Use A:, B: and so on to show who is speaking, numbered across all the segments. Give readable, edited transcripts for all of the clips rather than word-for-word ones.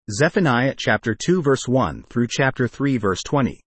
A: Zephaniah chapter 2 verse 1 through chapter 3 verse 20.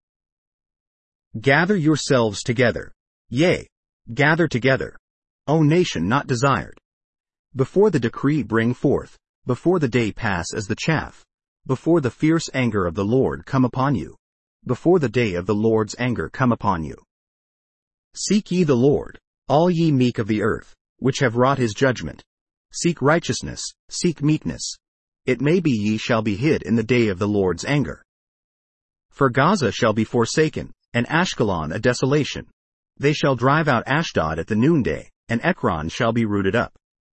A: Gather yourselves together. Yea, gather together, O nation not desired. Before the decree bring forth, before the day pass as the chaff, before the fierce anger of the Lord come upon you, before the day of the Lord's anger come upon you. Seek ye the Lord, all ye meek of the earth, which have wrought his judgment. Seek righteousness, seek meekness. It may be ye shall be hid in the day of the Lord's anger. For Gaza shall be forsaken, and Ashkelon a desolation. They shall drive out Ashdod at the noonday, and Ekron shall be rooted up.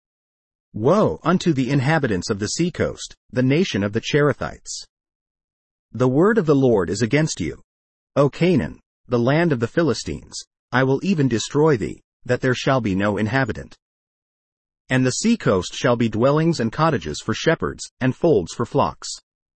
A: Woe unto the inhabitants of the seacoast, the nation of the Cherethites! The word of the Lord is against you. O Canaan, the land of the Philistines, I will even destroy thee, that there shall be no inhabitant. And the seacoast shall be dwellings and cottages for shepherds, and folds for flocks.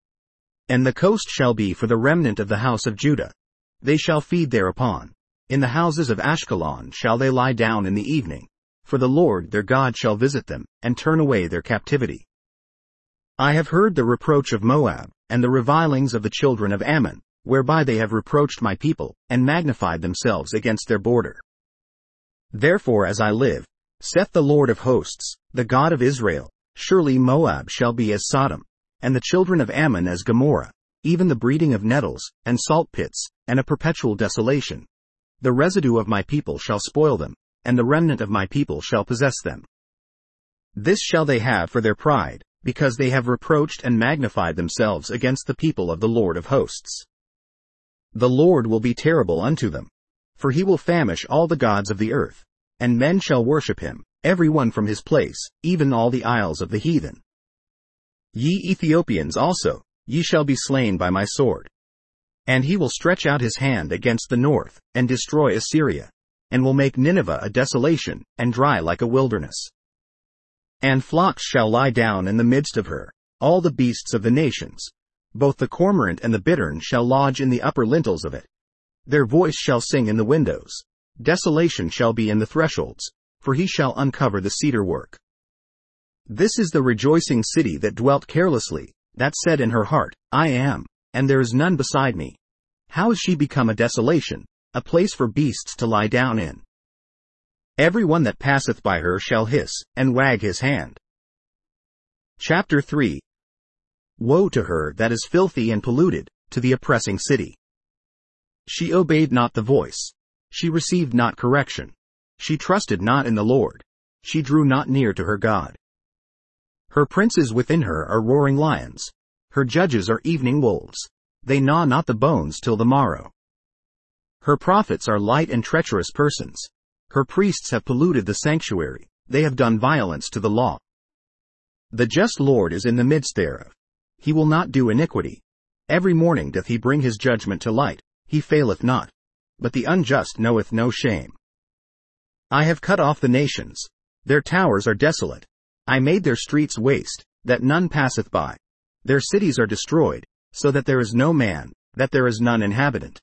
A: And the coast shall be for the remnant of the house of Judah. They shall feed thereupon. In the houses of Ashkelon shall they lie down in the evening. For the Lord their God shall visit them, and turn away their captivity. I have heard the reproach of Moab, and the revilings of the children of Ammon, whereby they have reproached my people, and magnified themselves against their border. Therefore as I live, saith the Lord of hosts, the God of Israel, surely Moab shall be as Sodom, and the children of Ammon as Gomorrah, even the breeding of nettles, and salt pits, and a perpetual desolation. The residue of my people shall spoil them, and the remnant of my people shall possess them. This shall they have for their pride, because they have reproached and magnified themselves against the people of the Lord of hosts. The Lord will be terrible unto them, for he will famish all the gods of the earth, and men shall worship him, every one from his place, even all the isles of the heathen. Ye Ethiopians also, ye shall be slain by my sword. And he will stretch out his hand against the north, and destroy Assyria, and will make Nineveh a desolation, and dry like a wilderness. And flocks shall lie down in the midst of her, all the beasts of the nations. Both the cormorant and the bittern shall lodge in the upper lintels of it. Their voice shall sing in the windows. Desolation shall be in the thresholds, for he shall uncover the cedar work. This is the rejoicing city that dwelt carelessly, that said in her heart, I am, and there is none beside me. How is she become a desolation, a place for beasts to lie down in? Every one that passeth by her shall hiss, and wag his hand. Chapter 3. Woe to her that is filthy and polluted, to the oppressing city. She obeyed not the voice. She received not correction. She trusted not in the Lord. She drew not near to her God. Her princes within her are roaring lions. Her judges are evening wolves. They gnaw not the bones till the morrow. Her prophets are light and treacherous persons. Her priests have polluted the sanctuary. They have done violence to the law. The just Lord is in the midst thereof. He will not do iniquity. Every morning doth he bring his judgment to light. He faileth not. But the unjust knoweth no shame. I have cut off the nations. Their towers are desolate. I made their streets waste, that none passeth by. Their cities are destroyed, so that there is no man, that there is none inhabitant.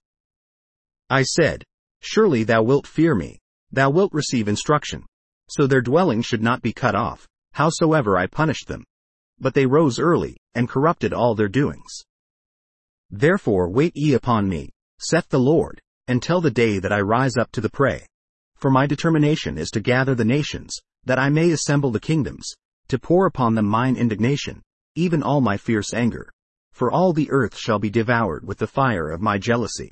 A: I said, surely thou wilt fear me, thou wilt receive instruction. So their dwelling should not be cut off, howsoever I punished them. But they rose early, and corrupted all their doings. Therefore wait ye upon me, saith the Lord, until the day that I rise up to the prey. For my determination is to gather the nations, that I may assemble the kingdoms, to pour upon them mine indignation, even all my fierce anger. For all the earth shall be devoured with the fire of my jealousy.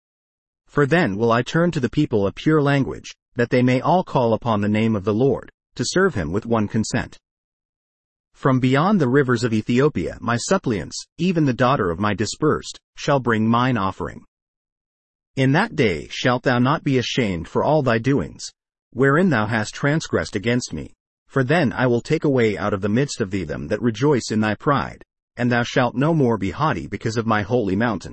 A: For then will I turn to the people a pure language, that they may all call upon the name of the Lord, to serve him with one consent. From beyond the rivers of Ethiopia my suppliants, even the daughter of my dispersed, shall bring mine offering. In that day shalt thou not be ashamed for all thy doings, wherein thou hast transgressed against me. For then I will take away out of the midst of thee them that rejoice in thy pride, and thou shalt no more be haughty because of my holy mountain.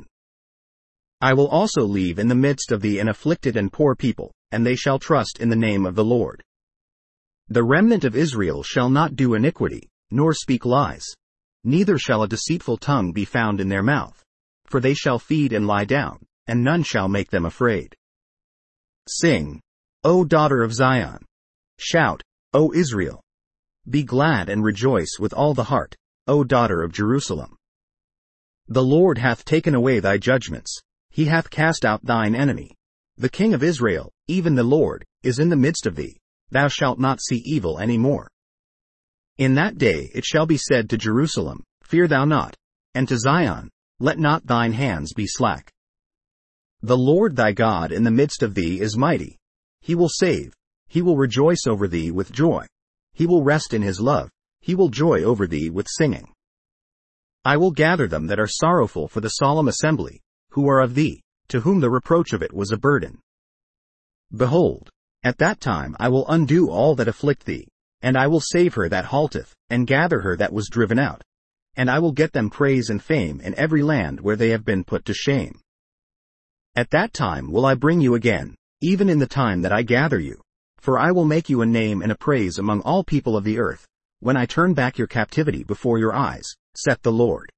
A: I will also leave in the midst of thee an afflicted and poor people, and they shall trust in the name of the Lord. The remnant of Israel shall not do iniquity, nor speak lies. Neither shall a deceitful tongue be found in their mouth. For they shall feed and lie down, and none shall make them afraid. Sing, O daughter of Zion. Shout, O Israel. Be glad and rejoice with all the heart, O daughter of Jerusalem. The Lord hath taken away thy judgments. He hath cast out thine enemy. The King of Israel, even the Lord, is in the midst of thee. Thou shalt not see evil any more. In that day it shall be said to Jerusalem, Fear thou not, and to Zion, Let not thine hands be slack. The Lord thy God in the midst of thee is mighty. He will save. He will rejoice over thee with joy. He will rest in his love. He will joy over thee with singing. I will gather them that are sorrowful for the solemn assembly, who are of thee, to whom the reproach of it was a burden. Behold, at that time I will undo all that afflict thee, and I will save her that halteth, and gather her that was driven out. And I will get them praise and fame in every land where they have been put to shame. At that time will I bring you again, even in the time that I gather you. For I will make you a name and a praise among all people of the earth, when I turn back your captivity before your eyes, saith the Lord.